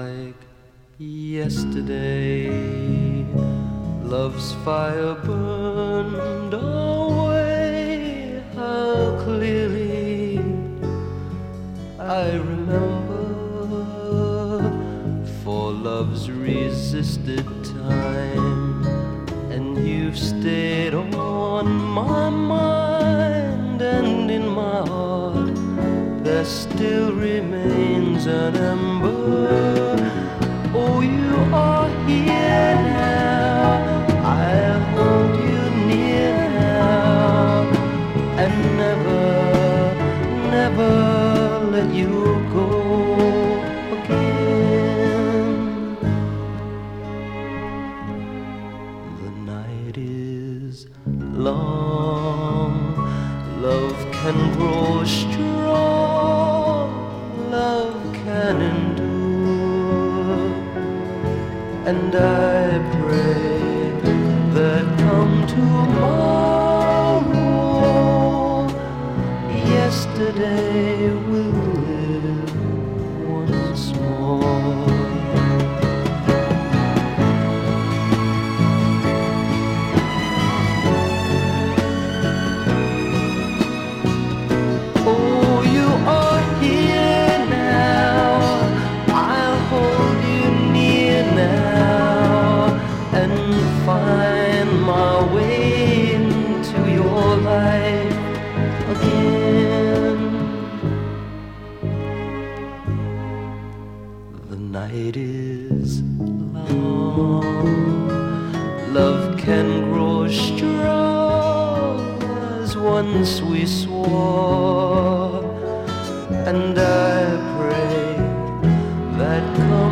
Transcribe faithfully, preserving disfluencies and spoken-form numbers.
like yesterday. Love's fire burned away. How clearly I remember, for love's resisted time, and you've stayed on my mind, and in my heart there still remains an ember. Oh, you are here now, I'll hold you near now, and never, never let you go again. The night is long, love can grow strong, love can endure, and I pray that come tomorrow, yesterday will live once more. Oh, you are here now, I'll hold you near now, and find my way into your life again. The night is long, love can grow strong as once we swore, and I pray that come